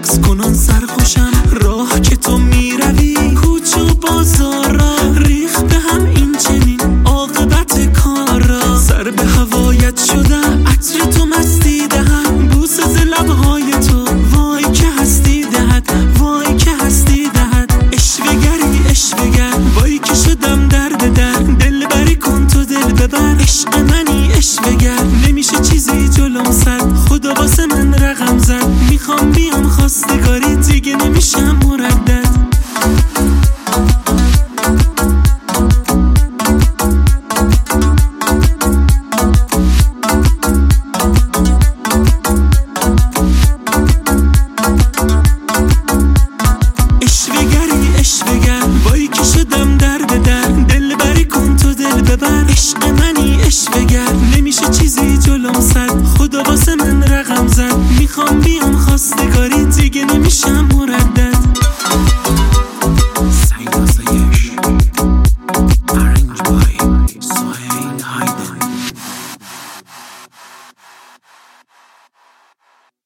رقص کنان سرخوشم، راه که تو میروی کوچه و بازارا، ریخت به هم این چنین عاقبت کارا. سر به هوایت شدم، عطر تو مستی دهم، بوسه ز لبهای تو وای که هستی دهد، وای که هستی دهد. اشوهگری اشوهگر، وای که شدم درد در، دل بری کن تو دل ببر، عشق منی اشوهگر. نمیشه چیزی جلوم صد، خدا واسه من رقم زد، میخوام بیام خواستگاری دیگه نمیشم مرد.